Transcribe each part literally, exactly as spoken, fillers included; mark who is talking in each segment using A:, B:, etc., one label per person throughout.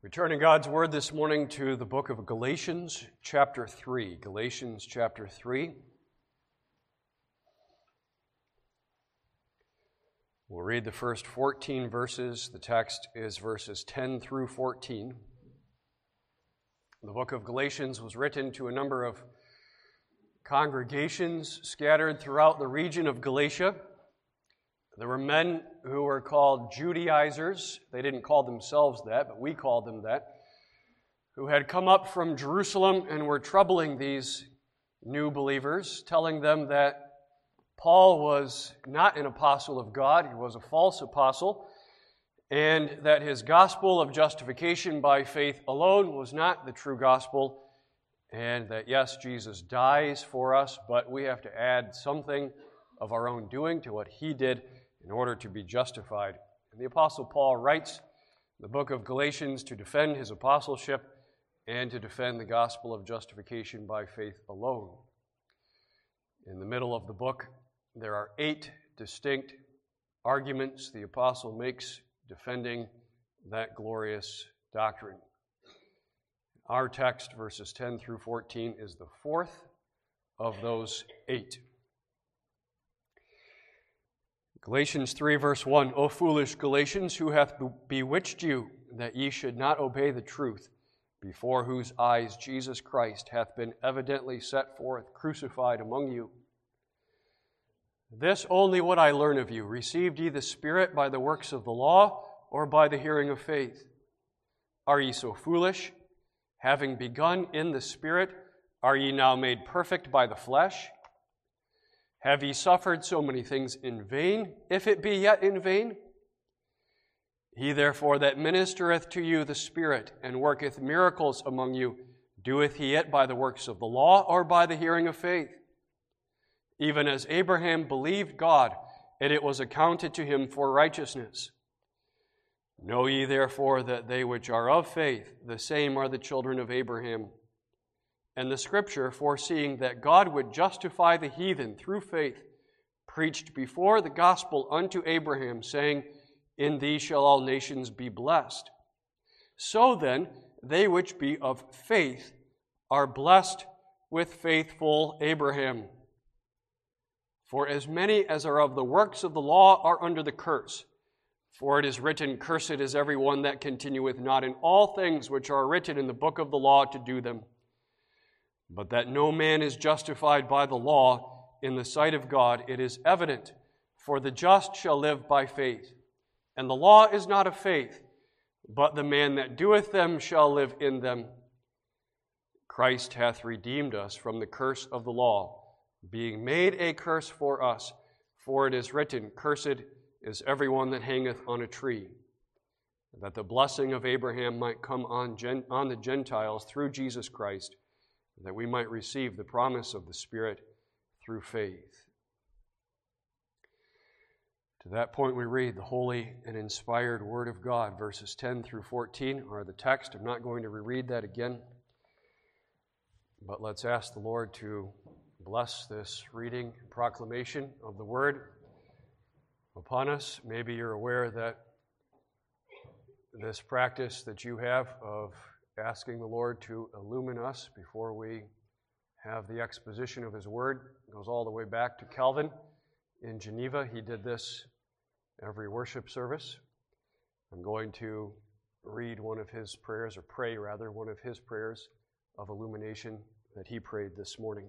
A: We turn in God's Word this morning to the book of Galatians, chapter three. Galatians, chapter three. We'll read the first fourteen verses. The text is verses ten through fourteen. The book of Galatians was written to a number of congregations scattered throughout the region of Galatia. There were men who were called Judaizers. They didn't call themselves that, but we called them that, who had come up from Jerusalem and were troubling these new believers, telling them that Paul was not an apostle of God, he was a false apostle, and that his gospel of justification by faith alone was not the true gospel, and that yes, Jesus dies for us, but we have to add something of our own doing to what he did in order to be justified. And the Apostle Paul writes the book of Galatians to defend his apostleship and to defend the gospel of justification by faith alone. In the middle of the book, there are eight distinct arguments the apostle makes defending that glorious doctrine. Our text, verses ten through fourteen, is the fourth of those eight. Galatians three, verse one, O foolish Galatians, who hath bewitched you, that ye should not obey the truth, before whose eyes Jesus Christ hath been evidently set forth, crucified among you? This only would I learn of you. Received ye the Spirit by the works of the law, or by the hearing of faith? Are ye so foolish? Having begun in the Spirit, are ye now made perfect by the flesh? Have ye suffered so many things in vain, if it be yet in vain? He therefore that ministereth to you the Spirit, and worketh miracles among you, doeth he it by the works of the law, or by the hearing of faith? Even as Abraham believed God, and it was accounted to him for righteousness. Know ye therefore that they which are of faith, the same are the children of Abraham. And the Scripture, foreseeing that God would justify the heathen through faith, preached before the gospel unto Abraham, saying, In thee shall all nations be blessed. So then, they which be of faith are blessed with faithful Abraham. For as many as are of the works of the law are under the curse. For it is written, Cursed is every one that continueth not in all things which are written in the book of the law to do them. But that no man is justified by the law in the sight of God, it is evident, for the just shall live by faith. And the law is not of faith, but the man that doeth them shall live in them. Christ hath redeemed us from the curse of the law, being made a curse for us. For it is written, Cursed is every one that hangeth on a tree, that the blessing of Abraham might come on, Gen- on the Gentiles through Jesus Christ, that we might receive the promise of the Spirit through faith. To that point we read the holy and inspired Word of God. Verses ten through fourteen are the text. I'm not going to reread that again, but let's ask the Lord to bless this reading and proclamation of the Word upon us. Maybe you're aware that this practice that you have of asking the Lord to illumine us before we have the exposition of His Word goes all the way back to Calvin in Geneva. He did this every worship service. I'm going to read one of his prayers, or pray rather, one of his prayers of illumination that he prayed this morning.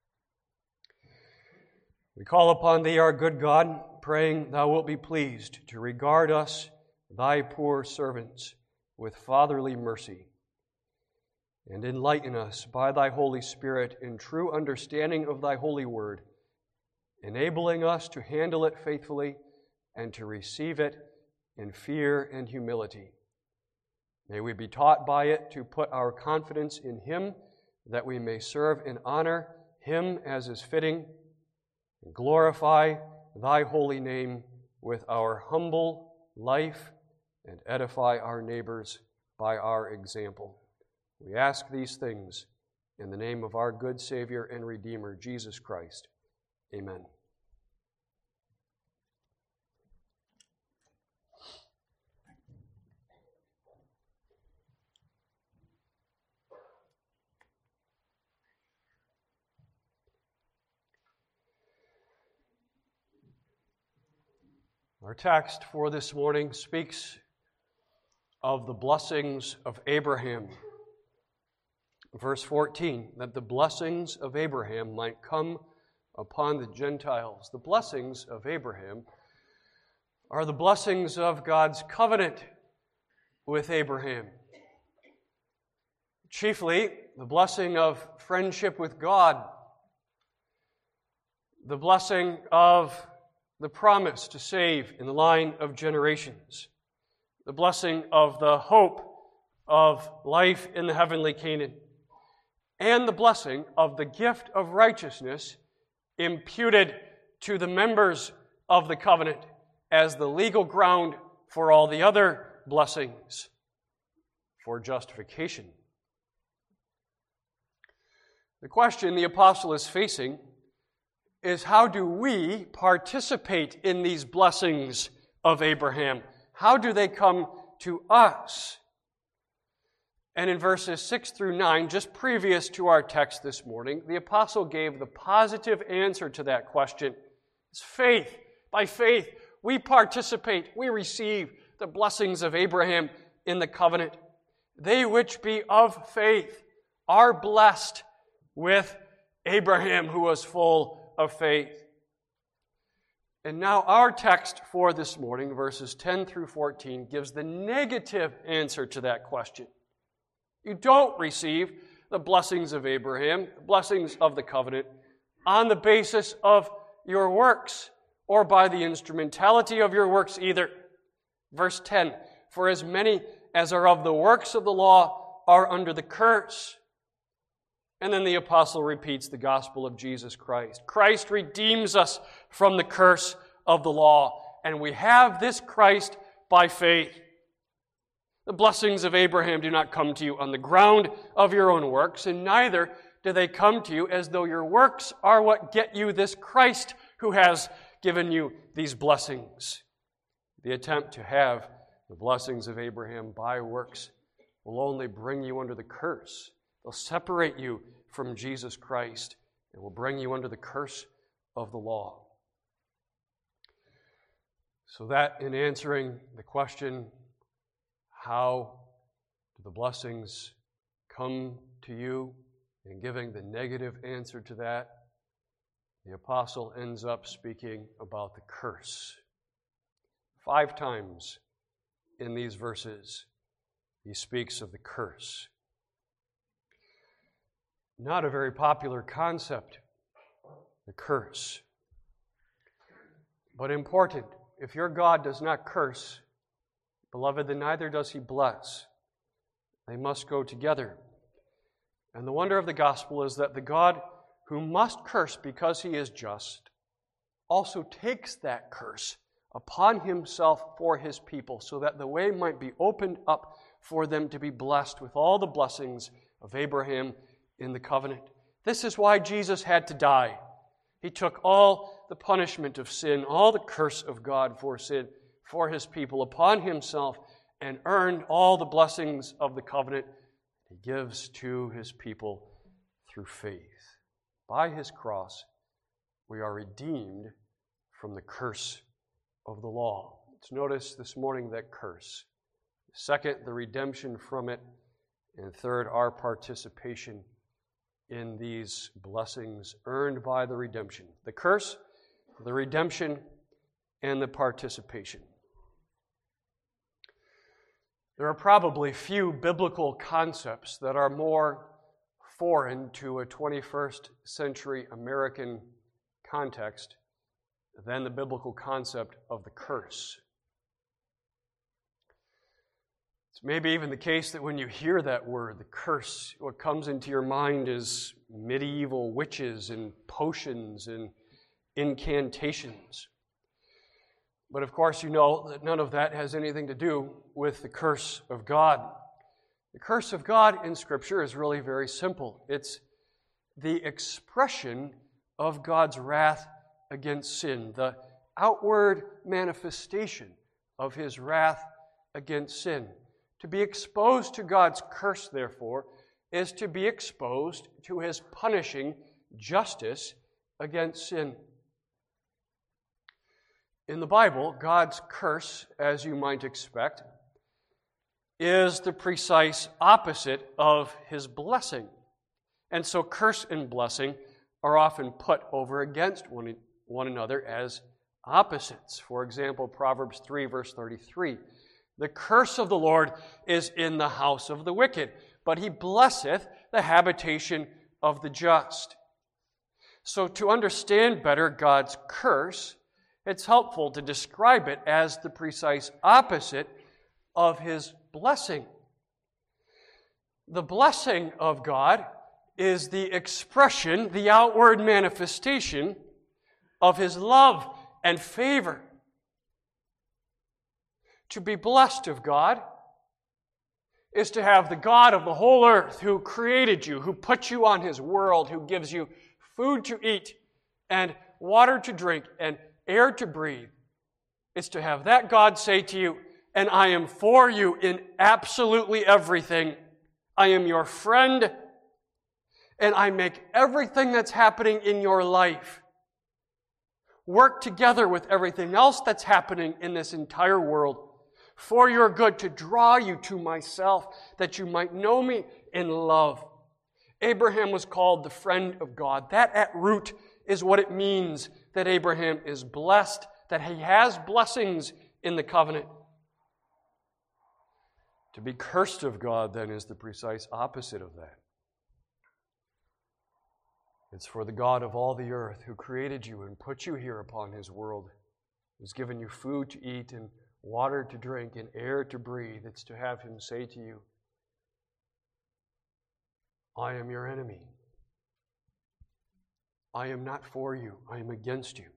A: We call upon Thee, our good God, praying Thou wilt be pleased to regard us, Thy poor servants, with fatherly mercy, and enlighten us by Thy Holy Spirit in true understanding of Thy holy word, enabling us to handle it faithfully and to receive it in fear and humility. May we be taught by it to put our confidence in Him, that we may serve and honor Him as is fitting, and glorify Thy holy name with our humble life, and edify our neighbors by our example. We ask these things in the name of our good Savior and Redeemer, Jesus Christ. Amen. Our text for this morning speaks of the blessings of Abraham. Verse fourteen, that the blessings of Abraham might come upon the Gentiles. The blessings of Abraham are the blessings of God's covenant with Abraham. Chiefly, the blessing of friendship with God, the blessing of the promise to save in the line of generations, the blessing of the hope of life in the heavenly Canaan, and the blessing of the gift of righteousness imputed to the members of the covenant as the legal ground for all the other blessings for justification. The question the apostle is facing is, how do we participate in these blessings of Abraham? How do they come to us? And in verses six through nine, just previous to our text this morning, the apostle gave the positive answer to that question. It's faith. By faith, we participate, we receive the blessings of Abraham in the covenant. They which be of faith are blessed with Abraham, who was full of faith. And now our text for this morning, verses ten through fourteen, gives the negative answer to that question. You don't receive the blessings of Abraham, the blessings of the covenant, on the basis of your works, or by the instrumentality of your works either. Verse ten, for as many as are of the works of the law are under the curse. And then the apostle repeats the gospel of Jesus Christ. Christ redeems us from the curse of the law, and we have this Christ by faith. The blessings of Abraham do not come to you on the ground of your own works, and neither do they come to you as though your works are what get you this Christ who has given you these blessings. The attempt to have the blessings of Abraham by works will only bring you under the curse. They'll separate you from Jesus Christ and will bring you under the curse of the law. So that in answering the question, how do the blessings come to you, and giving the negative answer to that, the apostle ends up speaking about the curse. Five times in these verses, he speaks of the curse. Not a very popular concept, the curse. But important. If your God does not curse, beloved, then neither does he bless. They must go together. And the wonder of the gospel is that the God who must curse because he is just also takes that curse upon himself for his people, so that the way might be opened up for them to be blessed with all the blessings of Abraham in the covenant. This is why Jesus had to die. He took all the punishment of sin, all the curse of God for sin, for his people upon himself, and earned all the blessings of the covenant he gives to his people through faith. By his cross, we are redeemed from the curse of the law. Let's notice this morning that curse. Second, the redemption from it. And third, our participation in these blessings earned by the redemption. The curse, the redemption, and the participation. There are probably few biblical concepts that are more foreign to a twenty-first century American context than the biblical concept of the curse. It's maybe even the case that when you hear that word, the curse, what comes into your mind is medieval witches and potions and incantations. But of course you know that none of that has anything to do with the curse of God. The curse of God in Scripture is really very simple. It's the expression of God's wrath against sin, the outward manifestation of his wrath against sin. To be exposed to God's curse, therefore, is to be exposed to his punishing justice against sin. In the Bible, God's curse, as you might expect, is the precise opposite of his blessing. And so curse and blessing are often put over against one, one another as opposites. For example, Proverbs three, verse thirty-three. The curse of the Lord is in the house of the wicked, but he blesseth the habitation of the just. So to understand better God's curse, it's helpful to describe it as the precise opposite of his blessing. The blessing of God is the expression, the outward manifestation of his love and favor. To be blessed of God is to have the God of the whole earth who created you, who put you on his world, who gives you food to eat and water to drink and air to breathe. It's to have that God say to you, and I am for you in absolutely everything. I am your friend, and I make everything that's happening in your life work together with everything else that's happening in this entire world for your good, to draw you to myself, that you might know me in love. Abraham was called the friend of God. That at root is what it means that Abraham is blessed, that he has blessings in the covenant. To be cursed of God, then, is the precise opposite of that. It's for the God of all the earth who created you and put you here upon his world, who's given you food to eat and water to drink and air to breathe. It's to have him say to you, I am your enemy. I am not for you. I am against you.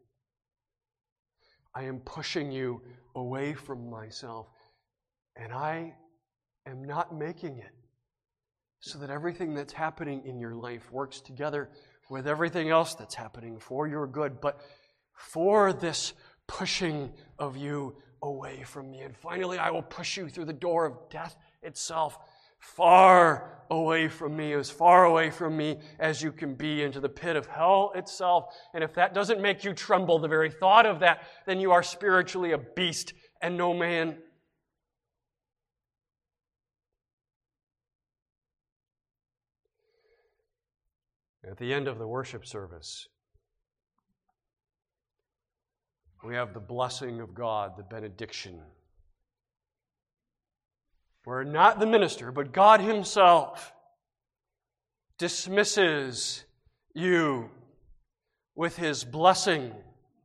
A: I am pushing you away from myself. And I am not making it so that everything that's happening in your life works together with everything else that's happening for your good, but for this pushing of you away from me. And finally, I will push you through the door of death itself, far away from me, as far away from me as you can be, into the pit of hell itself. And if that doesn't make you tremble, the very thought of that, then you are spiritually a beast and no man. At the end of the worship service, we have the blessing of God, the benediction, where not the minister, but God himself dismisses you with his blessing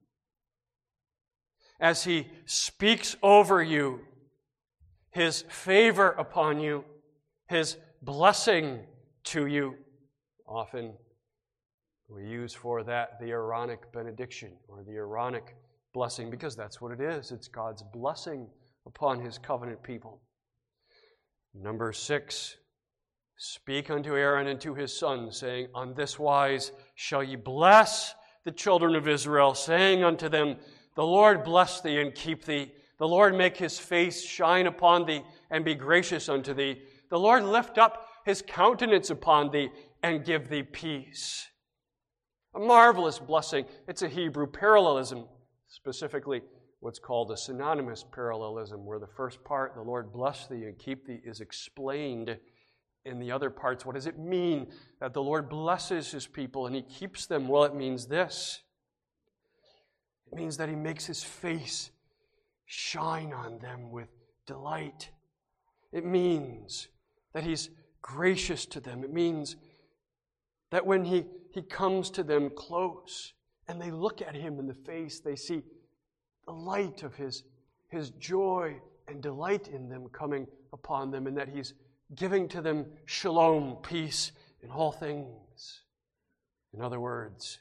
A: as he speaks over you, his favor upon you, his blessing to you. Often we use for that the Aaronic benediction or the Aaronic blessing, because that's what it is. It's God's blessing upon his covenant people. Number six, speak unto Aaron and to his sons, saying, on this wise shall ye bless the children of Israel, saying unto them, the Lord bless thee and keep thee. The Lord make his face shine upon thee and be gracious unto thee. The Lord lift up his countenance upon thee and give thee peace. A marvelous blessing. It's a Hebrew parallelism, specifically what's called a synonymous parallelism, where the first part, the Lord bless thee and keep thee, is explained in the other parts. What does it mean that the Lord blesses his people and he keeps them? Well, it means this. It means that he makes his face shine on them with delight. It means that he's gracious to them. It means that when he, he comes to them close and they look at him in the face, they see the light of his, his joy and delight in them coming upon them, and that he's giving to them shalom, peace in all things. In other words,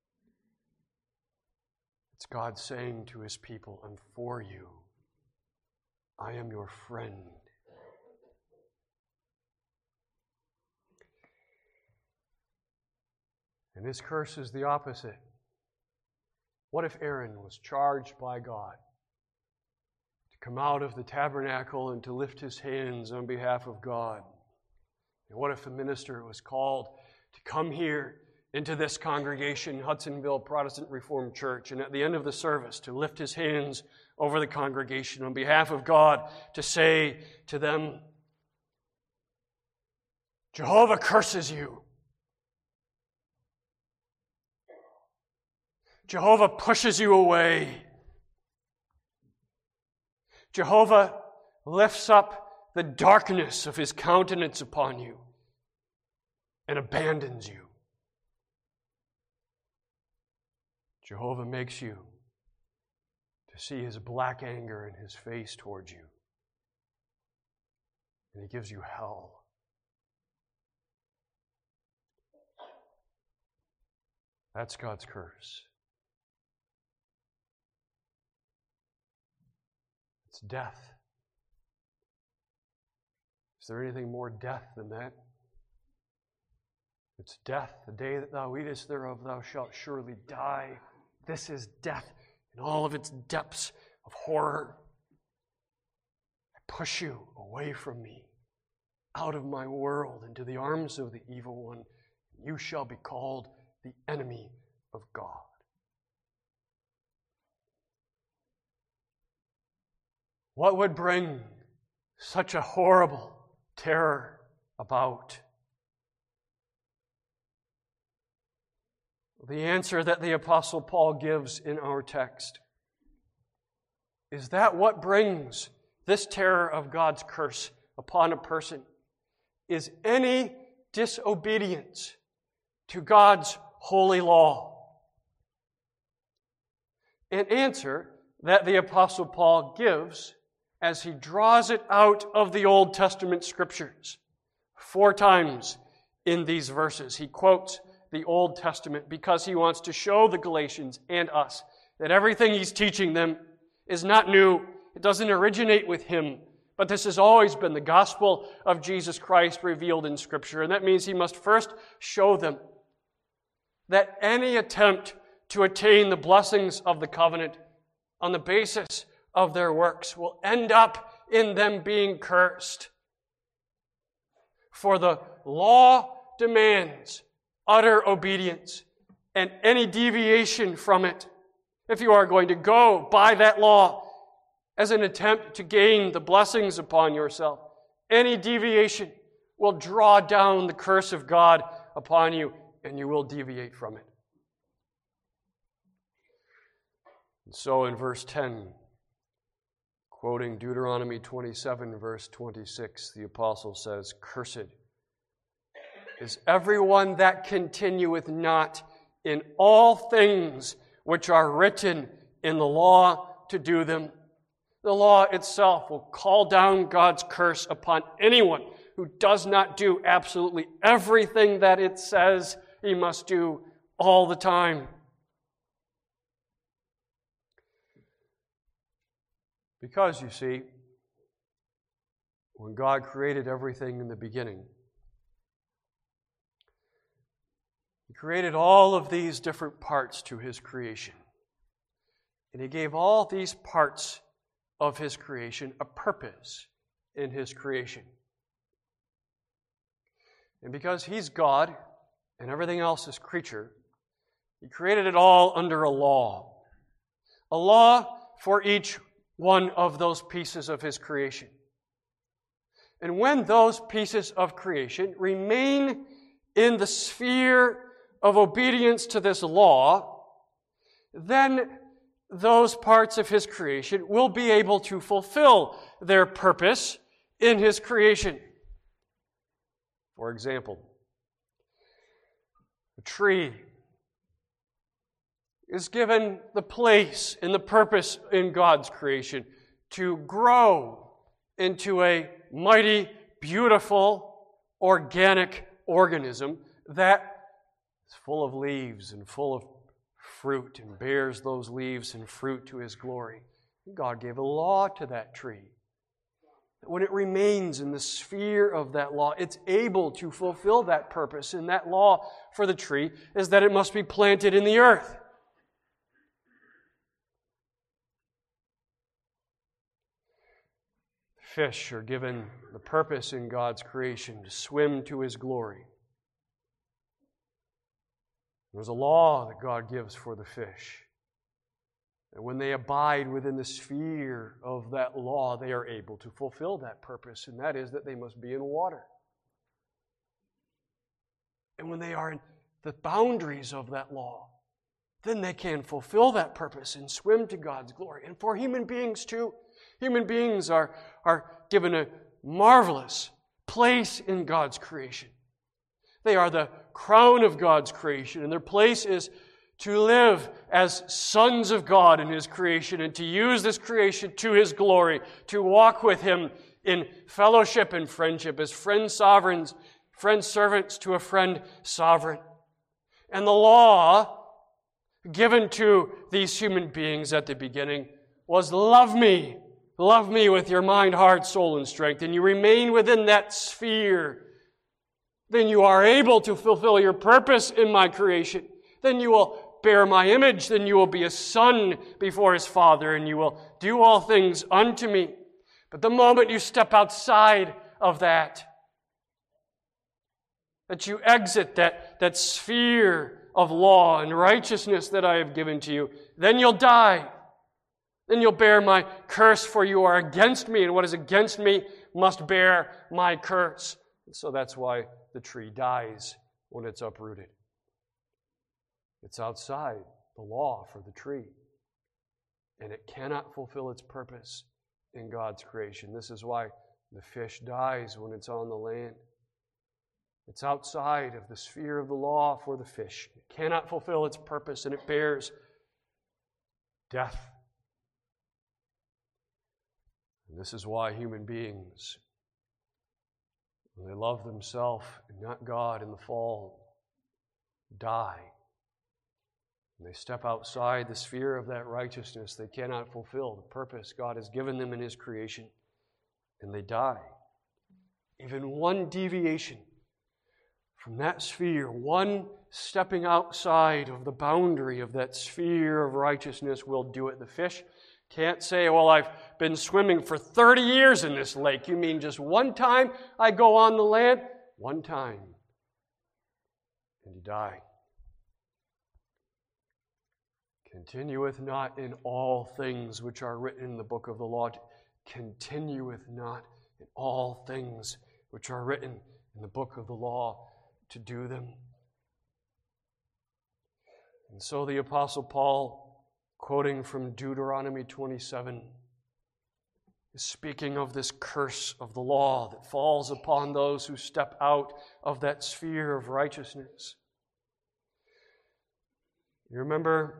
A: it's God saying to his people, I'm for you. I am your friend. And his curse is the opposite. What if Aaron was charged by God to come out of the tabernacle and to lift his hands on behalf of God? And what if the minister was called to come here into this congregation, Hudsonville Protestant Reformed Church, and at the end of the service to lift his hands over the congregation on behalf of God to say to them, Jehovah curses you. Jehovah pushes you away. Jehovah lifts up the darkness of his countenance upon you and abandons you. Jehovah makes you to see his black anger in his face towards you. And he gives you hell. That's God's curse. It's death. Is there anything more death than that? It's death. The day that thou eatest thereof, thou shalt surely die. This is death in all of its depths of horror. I push you away from me, out of my world, into the arms of the evil one. You shall be called the enemy of God. What would bring such a horrible terror about? The answer that the Apostle Paul gives in our text is that what brings this terror of God's curse upon a person is any disobedience to God's holy law. An answer that the Apostle Paul gives as he draws it out of the Old Testament Scriptures. Four times in these verses he quotes the Old Testament because he wants to show the Galatians and us that everything he's teaching them is not new. It doesn't originate with him, but this has always been the gospel of Jesus Christ revealed in Scripture. And that means he must first show them that any attempt to attain the blessings of the covenant on the basis of their works will end up in them being cursed. For the law demands utter obedience, and any deviation from it, if you are going to go by that law as an attempt to gain the blessings upon yourself, any deviation will draw down the curse of God upon you, and you will deviate from it. And so in verse ten, quoting Deuteronomy twenty-seven, verse twenty-six, the apostle says, "Cursed is everyone that continueth not in all things which are written in the law to do them." The law itself will call down God's curse upon anyone who does not do absolutely everything that it says he must do all the time. Because, you see, when God created everything in the beginning, He created all of these different parts to His creation. And He gave all these parts of His creation a purpose in His creation. And because He's God and everything else is creature, He created it all under a law. A law for each one of those pieces of His creation. And when those pieces of creation remain in the sphere of obedience to this law, then those parts of His creation will be able to fulfill their purpose in His creation. For example, a tree is given the place and the purpose in God's creation to grow into a mighty, beautiful, organic organism that is full of leaves and full of fruit and bears those leaves and fruit to His glory. God gave a law to that tree. When it remains in the sphere of that law, it's able to fulfill that purpose. And that law for the tree is that it must be planted in the earth. Fish are given the purpose in God's creation to swim to His glory. There's a law that God gives for the fish. And when they abide within the sphere of that law, they are able to fulfill that purpose, and that is that they must be in water. And when they are in the boundaries of that law, then they can fulfill that purpose and swim to God's glory. And for human beings too, human beings are, are given a marvelous place in God's creation. They are the crown of God's creation, and their place is to live as sons of God in His creation and to use this creation to His glory, to walk with Him in fellowship and friendship as friend sovereigns, friend servants to a friend sovereign. And the law given to these human beings at the beginning was love me. Love me with your mind, heart, soul, and strength. And you remain within that sphere. Then you are able to fulfill your purpose in my creation. Then you will bear my image. Then you will be a son before His Father, and you will do all things unto me. But the moment you step outside of that, that you exit that, that sphere of law and righteousness that I have given to you, then you'll die. Then you'll bear my curse, for you are against me, and what is against me must bear my curse. And so that's why the tree dies when it's uprooted. It's outside the law for the tree, and it cannot fulfill its purpose in God's creation. This is why the fish dies when it's on the land. It's outside of the sphere of the law for the fish. It cannot fulfill its purpose, and it bears death. And this is why human beings, when they love themselves and not God in the fall, die. When they step outside the sphere of that righteousness, they cannot fulfill the purpose God has given them in His creation, and they die. Even one deviation from that sphere, one stepping outside of the boundary of that sphere of righteousness will do it. The fish can't say, well, I've been swimming for thirty years in this lake. You mean just one time I go on the land? One time. And you die. Continueth not in all things which are written in the book of the law. Continueth not in all things which are written in the book of the law to do them. And so the Apostle Paul, quoting from Deuteronomy twenty-seven, is speaking of this curse of the law that falls upon those who step out of that sphere of righteousness. You remember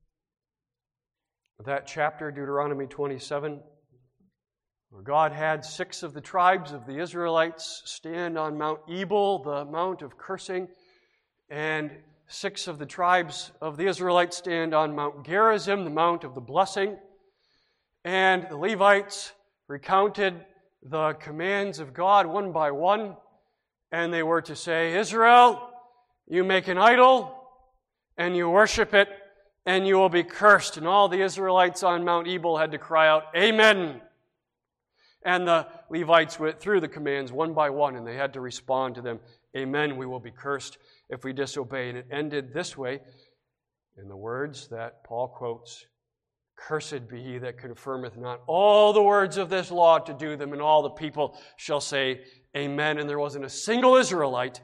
A: that chapter, Deuteronomy twenty-seven, where God had six of the tribes of the Israelites stand on Mount Ebal, the mount of cursing, and six of the tribes of the Israelites stand on Mount Gerizim, the mount of the blessing. And the Levites recounted the commands of God one by one, and they were to say, Israel, you make an idol, and you worship it, and you will be cursed. And all the Israelites on Mount Ebal had to cry out, Amen. And the Levites went through the commands one by one, and they had to respond to them, Amen, we will be cursed if we disobey. And it ended this way, in the words that Paul quotes, Cursed be he that confirmeth not all the words of this law to do them, and all the people shall say, Amen. And there wasn't a single Israelite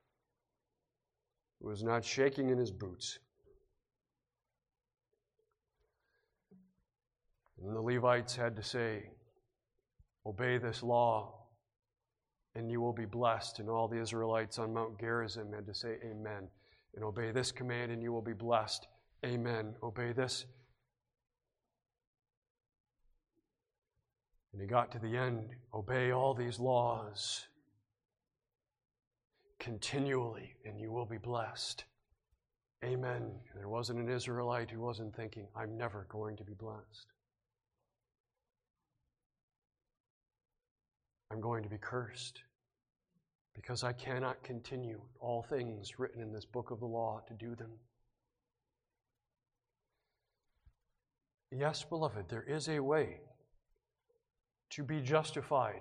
A: who was not shaking in his boots. And the Levites had to say, Obey this law, and you will be blessed. And all the Israelites on Mount Gerizim had to say, Amen. And obey this command, and you will be blessed. Amen. Obey this. And he got to the end, obey all these laws continually, and you will be blessed. Amen. And there wasn't an Israelite who wasn't thinking, I'm never going to be blessed. I'm going to be cursed because I cannot continue all things written in this book of the law to do them. Yes, beloved, there is a way to be justified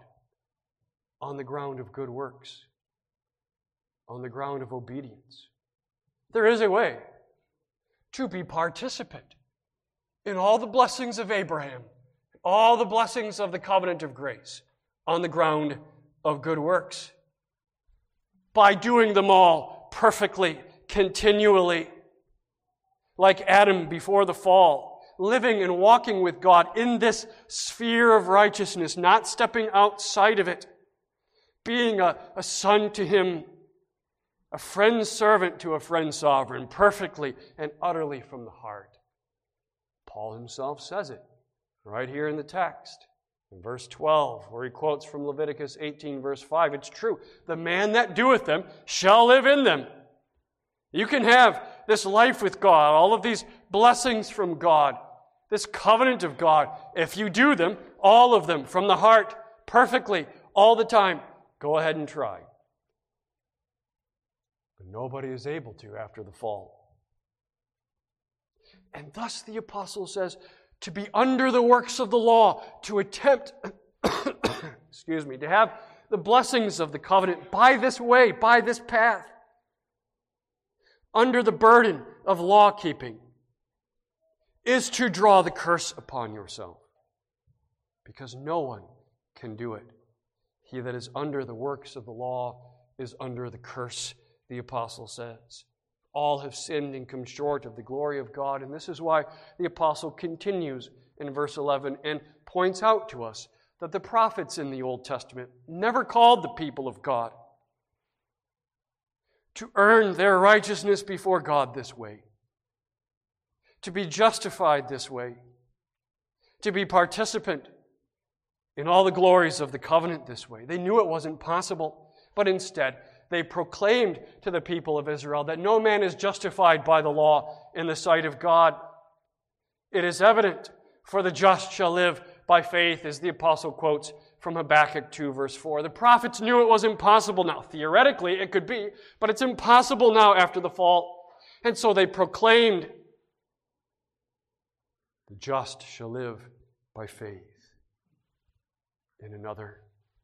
A: on the ground of good works, on the ground of obedience. There is a way to be participant in all the blessings of Abraham, all the blessings of the covenant of grace on the ground of good works. By doing them all perfectly, continually, like Adam before the fall, living and walking with God in this sphere of righteousness, not stepping outside of it, being a, a son to Him, a friend servant to a friend sovereign, perfectly and utterly from the heart. Paul himself says it right here in the text. In verse twelve, where he quotes from Leviticus eighteen, verse five, it's true. The man that doeth them shall live in them. You can have this life with God, all of these blessings from God, this covenant of God, if you do them, all of them, from the heart, perfectly, all the time. Go ahead and try. But nobody is able to after the fall. And thus the apostle says, to be under the works of the law, to attempt, excuse me, to have the blessings of the covenant by this way, by this path, under the burden of law-keeping, is to draw the curse upon yourself. Because no one can do it. He that is under the works of the law is under the curse, the apostle says. All have sinned and come short of the glory of God. And this is why the apostle continues in verse eleven and points out to us that the prophets in the Old Testament never called the people of God to earn their righteousness before God this way, to be justified this way, to be participant in all the glories of the covenant this way. They knew it wasn't possible, but instead they proclaimed to the people of Israel that no man is justified by the law in the sight of God. It is evident, for the just shall live by faith, as the apostle quotes from Habakkuk two, verse four. The prophets knew it was impossible now. Theoretically, it could be, but it's impossible now after the fall. And so they proclaimed, the just shall live by faith in another.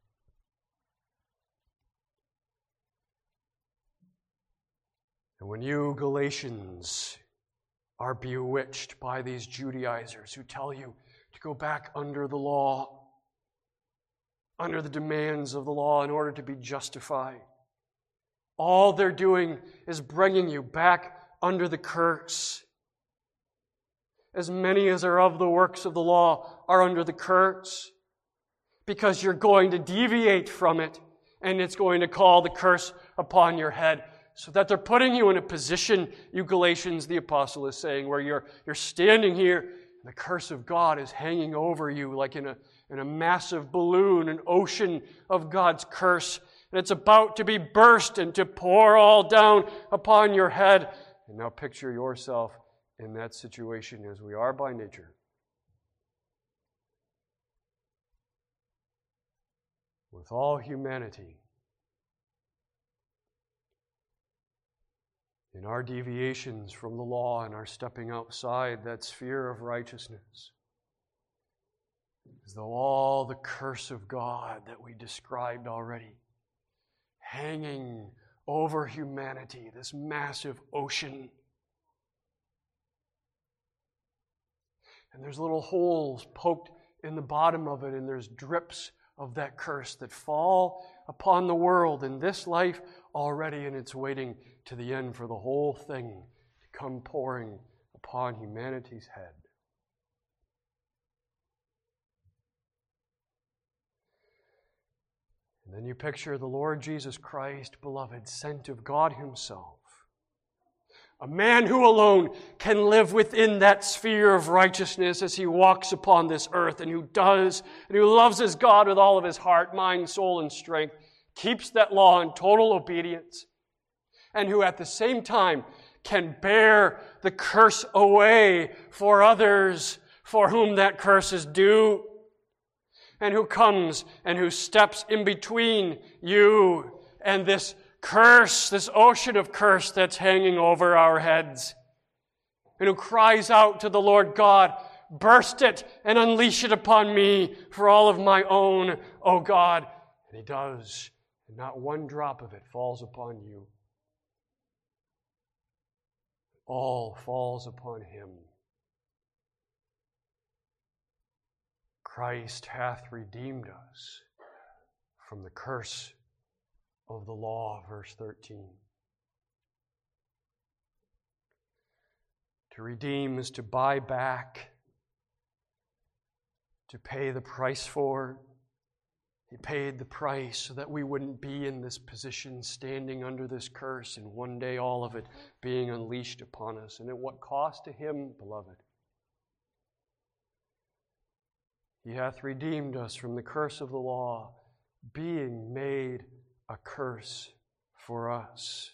A: And when you Galatians are bewitched by these Judaizers who tell you to go back under the law, under the demands of the law in order to be justified, all they're doing is bringing you back under the curse. As many as are of the works of the law are under the curse, because you're going to deviate from it, and it's going to call the curse upon your head. So that they're putting you in a position, you Galatians, the apostle is saying, where you're, you're standing here, and the curse of God is hanging over you like in a, in a massive balloon, an ocean of God's curse. And it's about to be burst and to pour all down upon your head. And now picture yourself in that situation as we are by nature. With all humanity, in our deviations from the law and our stepping outside that sphere of righteousness, as though all the curse of God that we described already, hanging over humanity, this massive ocean. And there's little holes poked in the bottom of it, and there's drips of that curse that fall upon the world in this life already, and it's waiting to the end for the whole thing to come pouring upon humanity's head. And then you picture the Lord Jesus Christ, beloved, sent of God Himself, a man who alone can live within that sphere of righteousness as He walks upon this earth, and who does, and who loves His God with all of his heart, mind, soul, and strength, keeps that law in total obedience, and who at the same time can bear the curse away for others for whom that curse is due, and who comes and who steps in between you and this curse, this ocean of curse that's hanging over our heads, and who cries out to the Lord God, burst it and unleash it upon me for all of my own, O God. And He does, and not one drop of it falls upon you. all falls upon him. Christ hath redeemed us from the curse of the law, verse thirteen. To redeem is to buy back, to pay the price for. He paid the price so that we wouldn't be in this position, standing under this curse, and one day all of it being unleashed upon us. And at what cost to him, beloved? He hath redeemed us from the curse of the law, being made a curse for us.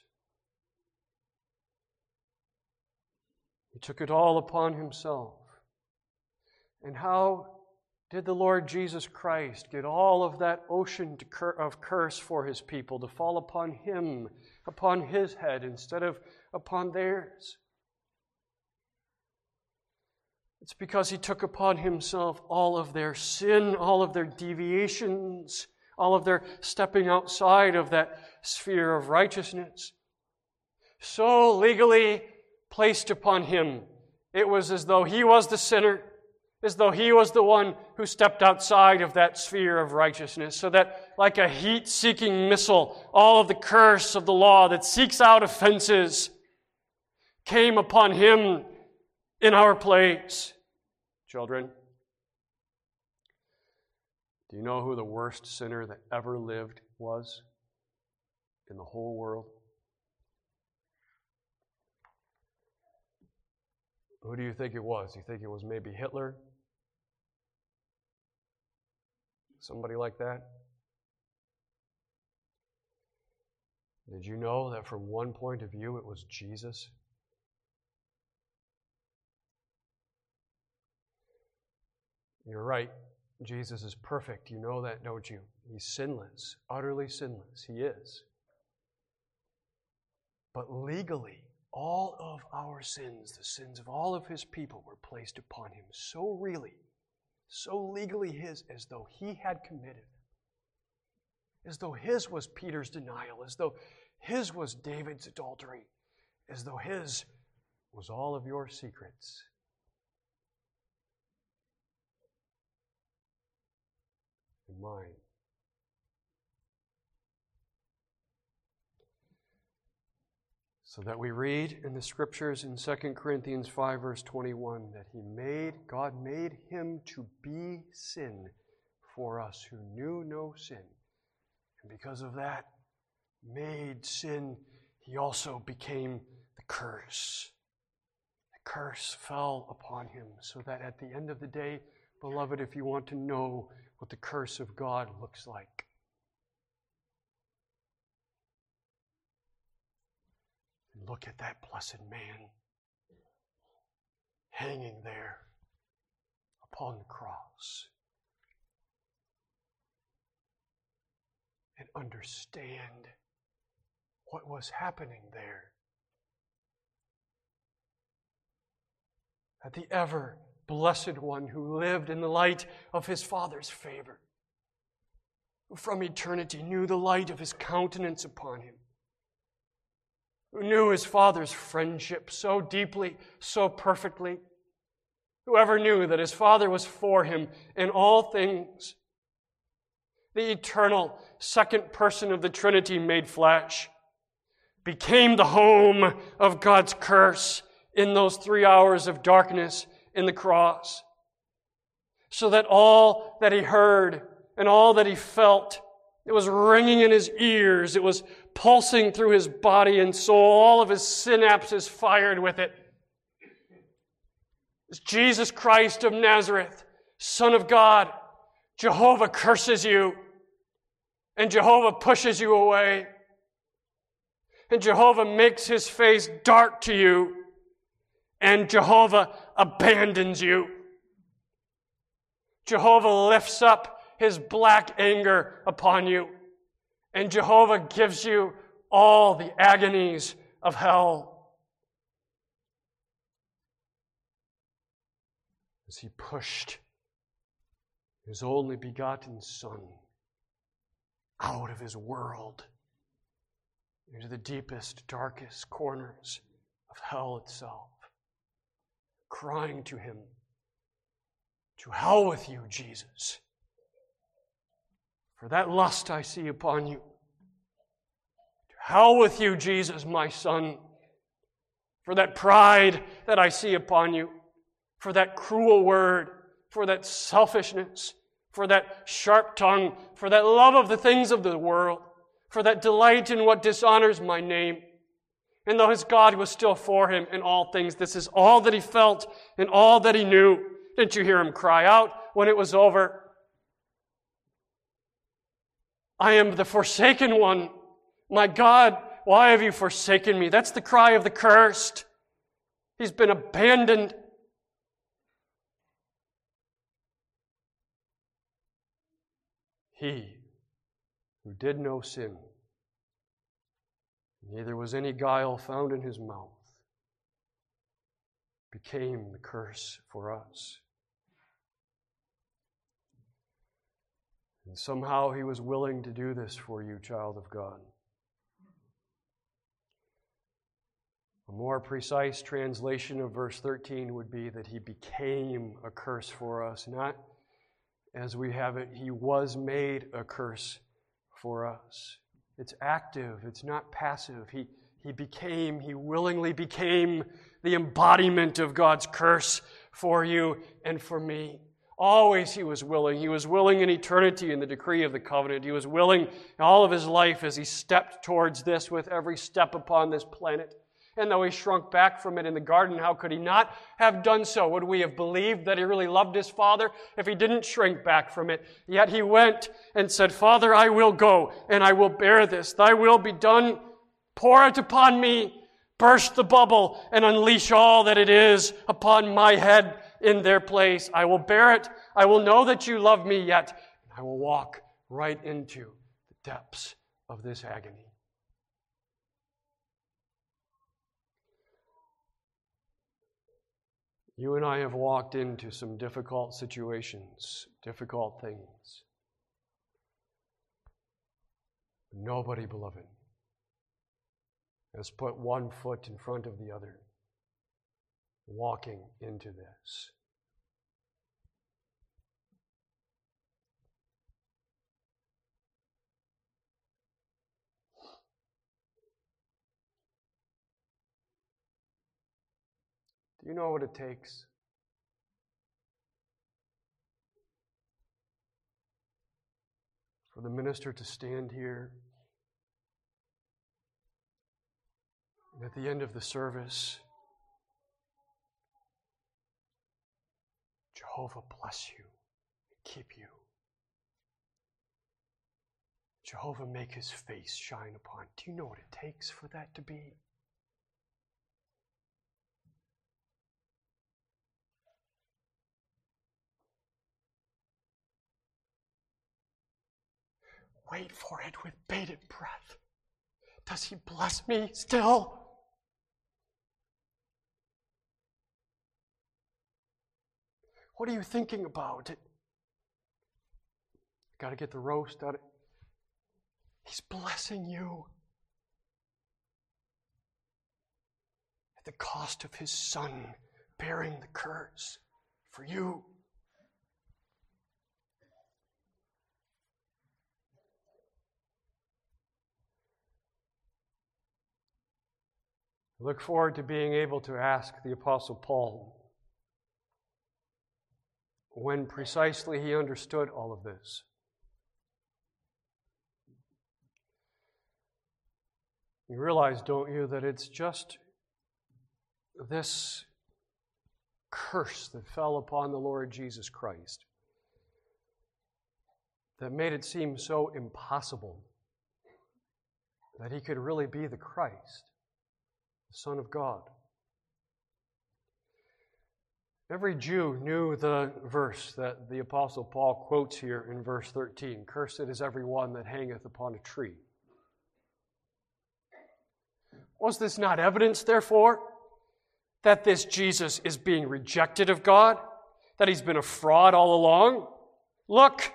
A: He took it all upon himself. And how did the Lord Jesus Christ get all of that ocean of curse for his people to fall upon him, upon his head, instead of upon theirs? It's because he took upon himself all of their sin, all of their deviations, all of their stepping outside of that sphere of righteousness. So legally placed upon him, it was as though he was the sinner, as though he was the one who stepped outside of that sphere of righteousness, so that like a heat-seeking missile, all of the curse of the law that seeks out offenses came upon him in our place. Children, do you know who the worst sinner that ever lived was in the whole world? Who do you think it was? Do you think it was maybe Hitler? Somebody like that? Did you know that from one point of view it was Jesus? You're right. Jesus is perfect. You know that, don't you? He's sinless, utterly sinless. He is. But legally, all of our sins, the sins of all of his people, were placed upon him so really, so legally his, as though he had committed them. As though his was Peter's denial, as though his was David's adultery, as though his was all of your secrets. And mine. So that we read in the Scriptures in Second Corinthians five, verse twenty-one, that He made, God made Him to be sin for us who knew no sin. And because of that, made sin, He also became the curse. The curse fell upon Him, so that at the end of the day, beloved, if you want to know what the curse of God looks like, look at that blessed man hanging there upon the cross and understand what was happening there. That the ever blessed one who lived in the light of his Father's favor, who from eternity knew the light of his countenance upon him, who knew his Father's friendship so deeply, so perfectly, whoever knew that his Father was for him in all things, the eternal second person of the Trinity made flesh, became the home of God's curse in those three hours of darkness in the cross, so that all that he heard and all that he felt, it was ringing in his ears, it was pulsing through his body and soul, all of his synapses fired with it. It's Jesus Christ of Nazareth, Son of God. Jehovah curses you, and Jehovah pushes you away, and Jehovah makes his face dark to you, and Jehovah abandons you. Jehovah lifts up his black anger upon you, and Jehovah gives you all the agonies of hell. As he pushed his only begotten Son out of his world into the deepest, darkest corners of hell itself, crying to him, "To hell with you, Jesus. For that lust I see upon you. To hell with you, Jesus, my son. For that pride that I see upon you. For that cruel word. For that selfishness. For that sharp tongue. For that love of the things of the world. For that delight in what dishonors my name." And though his God was still for him in all things, this is all that he felt and all that he knew. Didn't you hear him cry out when it was over? "I am the forsaken one. My God, why have you forsaken me?" That's the cry of the cursed. He's been abandoned. He who did no sin, neither was any guile found in his mouth, became the curse for us. And somehow he was willing to do this for you, child of God. A more precise translation of verse thirteen would be that he became a curse for us, not as we have it, he was made a curse for us. It's active, it's not passive. He, he became, he willingly became the embodiment of God's curse for you and for me. Always he was willing. He was willing in eternity in the decree of the covenant. He was willing all of his life as he stepped towards this with every step upon this planet. And though he shrunk back from it in the garden, how could he not have done so? Would we have believed that he really loved his Father if he didn't shrink back from it? Yet he went and said, "Father, I will go and I will bear this. Thy will be done. Pour it upon me. Burst the bubble and unleash all that it is upon my head in their place. I will bear it. I will know that you love me yet. I will walk right into the depths of this agony." You and I have walked into some difficult situations, difficult things. Nobody, beloved, has put one foot in front of the other, walking into this. Do you know what it takes? For the minister to stand here and at the end of the service, "Jehovah bless you and keep you. Jehovah make his face shine upon." Do you know what it takes for that to be? Wait for it with bated breath. Does he bless me still? What are you thinking about? Got to get the roast out of it. He's blessing you at the cost of his Son bearing the curse for you. I look forward to being able to ask the Apostle Paul when precisely he understood all of this. You realize, don't you, that it's just this curse that fell upon the Lord Jesus Christ that made it seem so impossible that he could really be the Christ, the Son of God. Every Jew knew the verse that the Apostle Paul quotes here in verse thirteen, "Cursed is every one that hangeth upon a tree." Was this not evidence, therefore, that this Jesus is being rejected of God? That he's been a fraud all along? Look,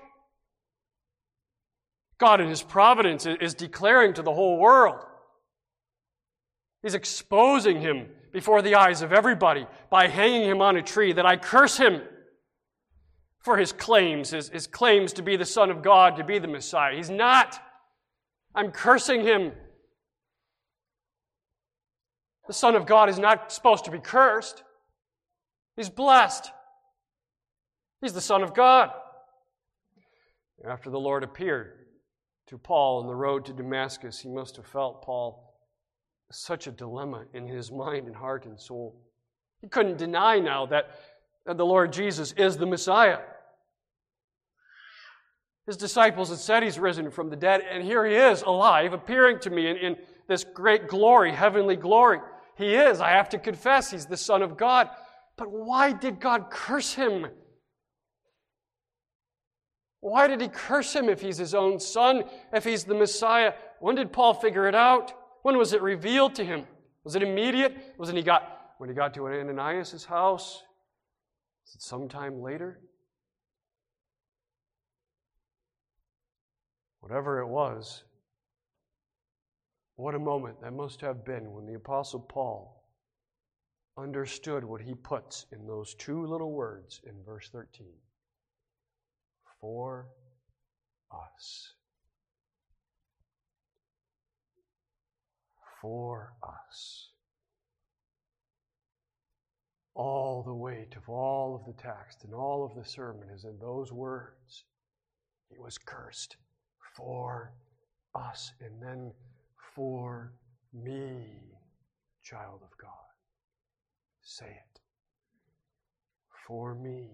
A: God in his providence is declaring to the whole world. He's exposing him before the eyes of everybody by hanging him on a tree, that I curse him for his claims, his, his claims to be the Son of God, to be the Messiah. He's not. I'm cursing him. The Son of God is not supposed to be cursed. He's blessed. He's the Son of God. After the Lord appeared to Paul on the road to Damascus, he must have felt Paul such a dilemma in his mind and heart and soul. He couldn't deny now that, that the Lord Jesus is the Messiah. His disciples had said he's risen from the dead, and here he is alive, appearing to me in, in this great glory, heavenly glory. He is, I have to confess, he's the Son of God. But why did God curse him? Why did he curse him if he's his own son, if he's the Messiah? When did Paul figure it out? When was it revealed to him? Was it immediate? Wasn't he got when he got to Ananias' house? Was it sometime later? Whatever it was, what a moment that must have been when the Apostle Paul understood what he puts in those two little words in verse thirteen. For us. For us. All the weight of all of the text and all of the sermon is in those words. He was cursed for us, and then for me, child of God. Say it. For me.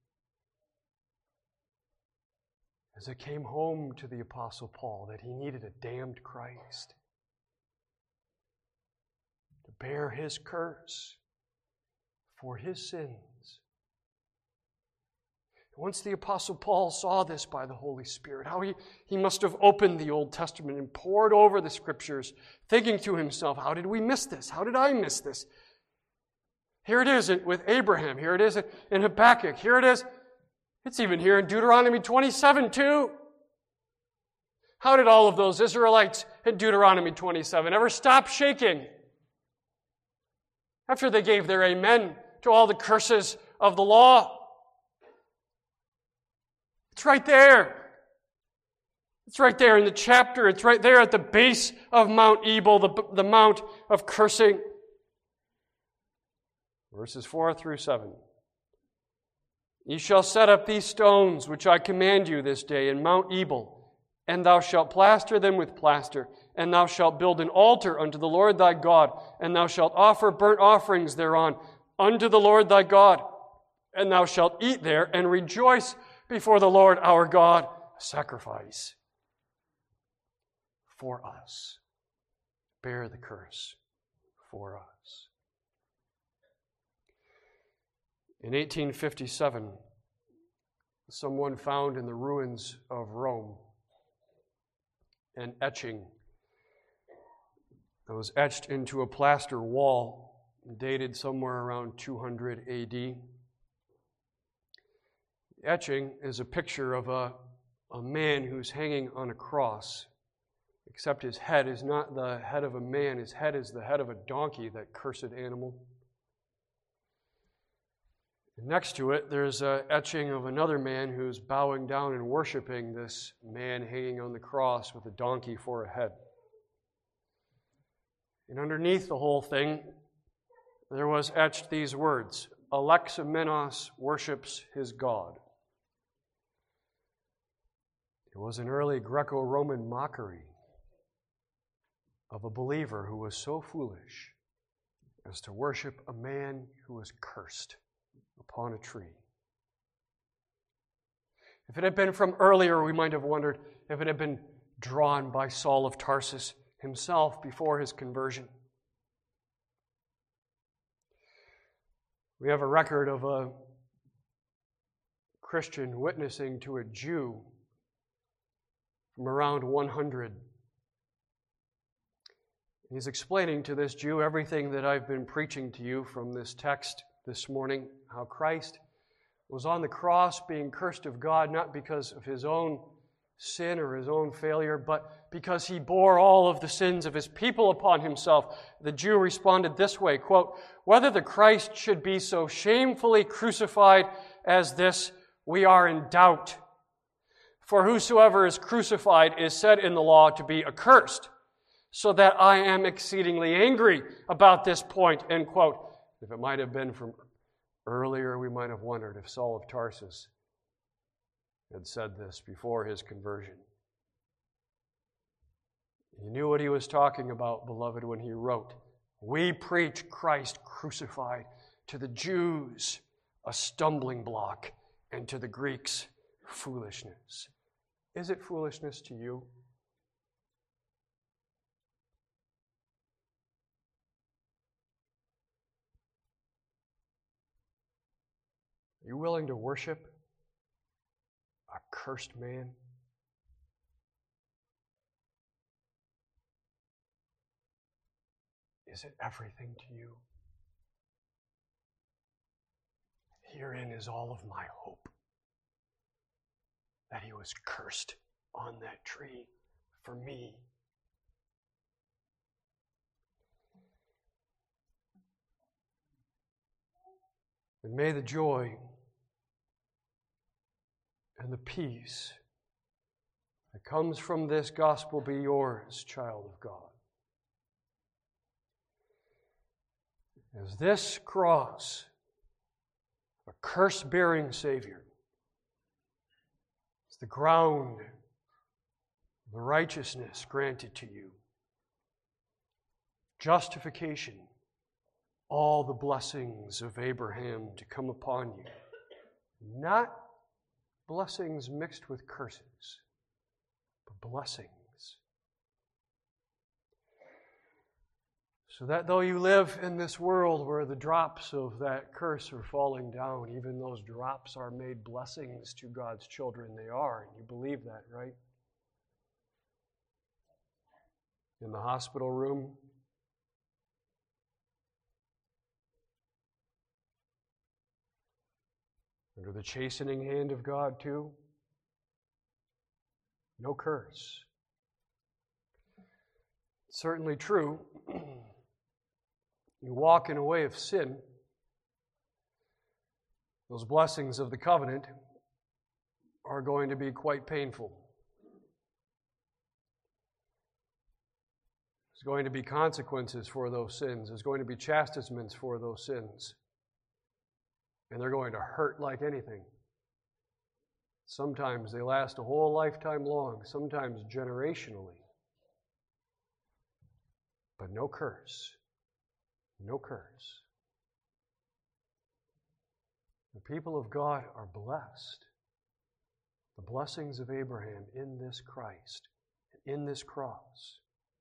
A: As it came home to the Apostle Paul that he needed a damned Christ to bear his curse for his sins. Once the Apostle Paul saw this by the Holy Spirit, how he, he must have opened the Old Testament and pored over the Scriptures, thinking to himself, how did we miss this? How did I miss this? Here it is with Abraham. Here it is in Habakkuk. Here it is. It's even here in Deuteronomy twenty-seven too. How did all of those Israelites in Deuteronomy twenty-seven ever stop shaking? After they gave their amen to all the curses of the law. It's right there. It's right there in the chapter. It's right there at the base of Mount Ebal, the, the mount of cursing. Verses four through seven. Ye shall set up these stones which I command you this day in Mount Ebal, and thou shalt plaster them with plaster, and thou shalt build an altar unto the Lord thy God, and thou shalt offer burnt offerings thereon unto the Lord thy God, and thou shalt eat there and rejoice before the Lord our God. A sacrifice for us. Bear the curse for us. In eighteen fifty-seven, someone found in the ruins of Rome an etching that was etched into a plaster wall dated somewhere around two hundred A D. The etching is a picture of a, a man who's hanging on a cross, except his head is not the head of a man. His head is the head of a donkey, that cursed animal. Next to it, there's an etching of another man who's bowing down and worshiping this man hanging on the cross with a donkey for a head. And underneath the whole thing, there was etched these words, Alexamenos worships his God. It was an early Greco-Roman mockery of a believer who was so foolish as to worship a man who was cursed upon a tree. If it had been from earlier, we might have wondered if it had been drawn by Saul of Tarsus himself before his conversion. We have a record of a Christian witnessing to a Jew from around one hundred. He's explaining to this Jew everything that I've been preaching to you from this text this morning, how Christ was on the cross being cursed of God, not because of his own sin or his own failure, but because he bore all of the sins of his people upon himself. The Jew responded this way, quote, "Whether the Christ should be so shamefully crucified as this, we are in doubt. For whosoever is crucified is said in the law to be accursed, so that I am exceedingly angry about this point," end quote. If it might have been from earlier, we might have wondered if Saul of Tarsus had said this before his conversion. He knew what he was talking about, beloved, when he wrote, "We preach Christ crucified, to the Jews a stumbling block, and to the Greeks foolishness." Is it foolishness to you? Are you willing to worship a cursed man? Is it everything to you? Herein is all of my hope, that he was cursed on that tree for me. And may the joy and the peace that comes from this gospel be yours, child of God. As this cross, a curse-bearing Savior, is the ground of the righteousness granted to you. Justification, all the blessings of Abraham to come upon you. Not blessings mixed with curses, but blessings. So that though you live in this world where the drops of that curse are falling down, even those drops are made blessings to God's children. They are, and you believe that, right? In the hospital room, under the chastening hand of God too, no curse. It's certainly true. You walk in a way of sin, those blessings of the covenant are going to be quite painful. There's going to be consequences for those sins. There's going to be chastisements for those sins. And they're going to hurt like anything. Sometimes they last a whole lifetime long, sometimes generationally. But no curse. No curse. The people of God are blessed. The blessings of Abraham in this Christ, in this cross.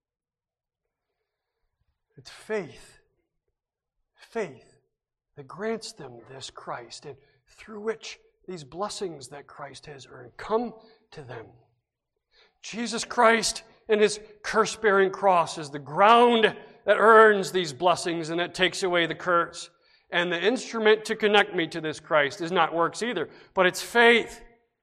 A: It's faith. Faith that grants them this Christ, and through which these blessings that Christ has earned come to them. Jesus Christ and his curse-bearing cross is the ground that earns these blessings and that takes away the curse. And the instrument to connect me to this Christ is not works either, but it's faith.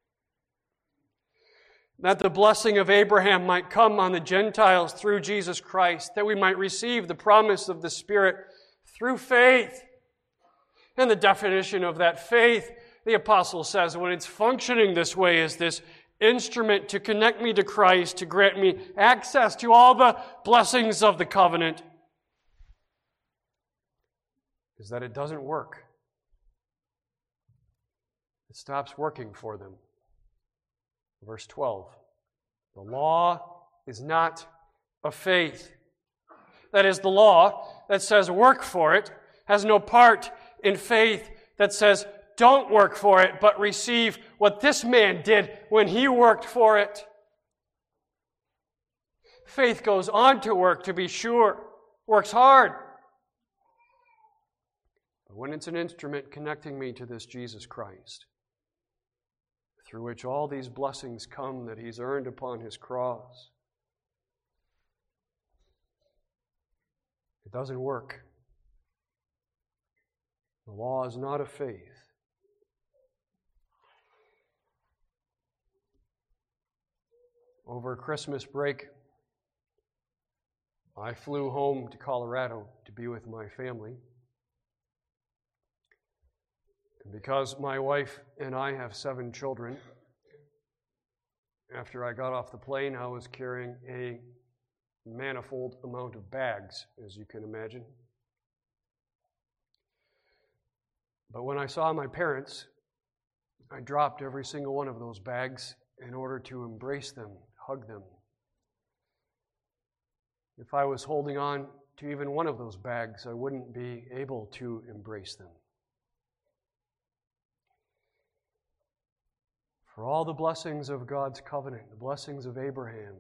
A: That the blessing of Abraham might come on the Gentiles through Jesus Christ, that we might receive the promise of the Spirit through faith. And the definition of that faith, the apostle says, when it's functioning this way, is this instrument to connect me to Christ, to grant me access to all the blessings of the covenant, is that it doesn't work. It stops working for them. Verse twelve, the law is not of faith. That is, the law that says work for it has no part in faith that says don't work for it, but receive what this man did when he worked for it. Faith goes on to work, to be sure, works hard. But when it's an instrument connecting me to this Jesus Christ, through which all these blessings come that he's earned upon his cross, it doesn't work. The law is not of faith. Over Christmas break, I flew home to Colorado to be with my family. And because my wife and I have seven children, after I got off the plane, I was carrying a manifold amount of bags, as you can imagine. But when I saw my parents, I dropped every single one of those bags in order to embrace them, hug them. If I was holding on to even one of those bags, I wouldn't be able to embrace them. For all the blessings of God's covenant, the blessings of Abraham,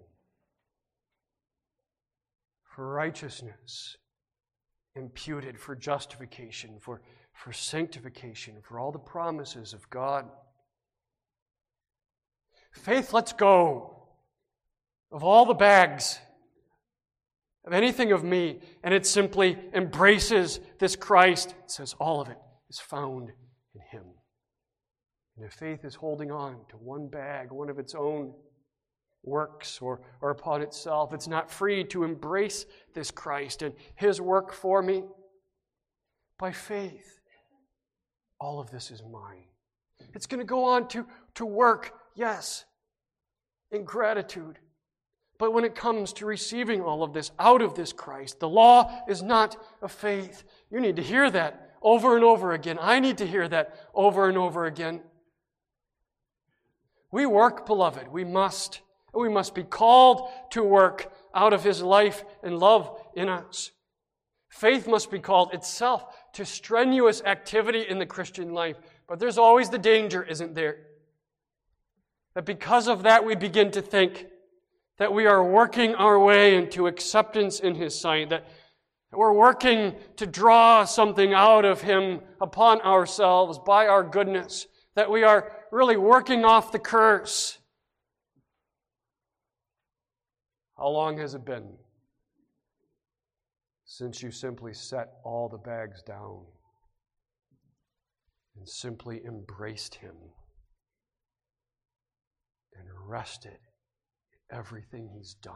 A: for righteousness imputed, for justification, for, for sanctification, for all the promises of God. Faith lets go of all the bags, of anything of me, and it simply embraces this Christ. It says all of it is found in Him. And if faith is holding on to one bag, one of its own works, or, or upon itself, it's not free to embrace this Christ and His work for me. By faith, all of this is mine. It's going to go on to, to work, yes, in gratitude. But when it comes to receiving all of this out of this Christ, the law is not of faith. You need to hear that over and over again. I need to hear that over and over again. We work, beloved. We must. We must be called to work out of His life and love in us. Faith must be called itself to strenuous activity in the Christian life. But there's always the danger, isn't there? That because of that we begin to think that we are working our way into acceptance in His sight, that we're working to draw something out of Him upon ourselves by our goodness, that we are really working off the curse. How long has it been since you simply set all the bags down and simply embraced Him and rested in everything He's done?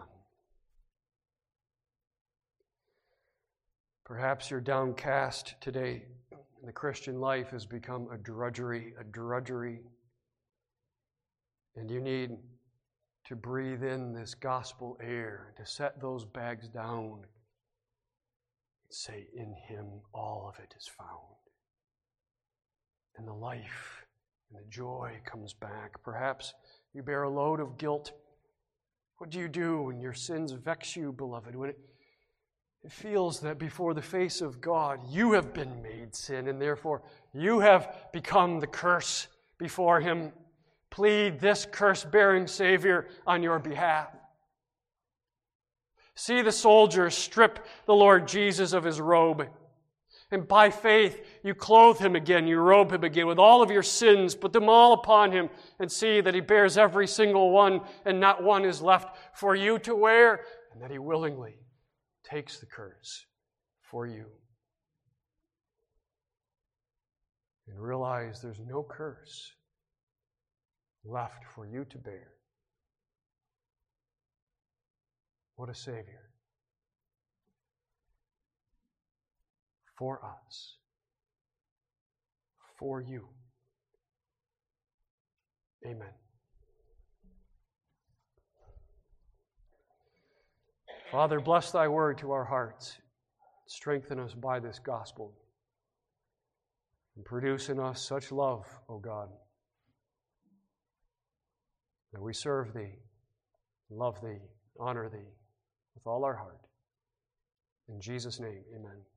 A: Perhaps you're downcast today. The Christian life has become a drudgery, a drudgery. And you need to breathe in this gospel air, to set those bags down and say, in Him all of it is found. And the life and the joy comes back. Perhaps you bear a load of guilt. What do you do when your sins vex you, beloved? When it, it feels that before the face of God you have been made sin, and therefore you have become the curse before Him. Plead this curse-bearing Savior on your behalf. See the soldier strip the Lord Jesus of His robe. And by faith, you clothe Him again, you robe Him again with all of your sins, put them all upon Him, and see that He bears every single one, and not one is left for you to wear, and that He willingly takes the curse for you. And realize there's no curse left for you to bear. What a Savior. For us. For you. Amen. Father, bless Thy word to our hearts. Strengthen us by this gospel. And produce in us such love, O God, that we serve Thee, love Thee, honor Thee with all our heart. In Jesus' name, amen.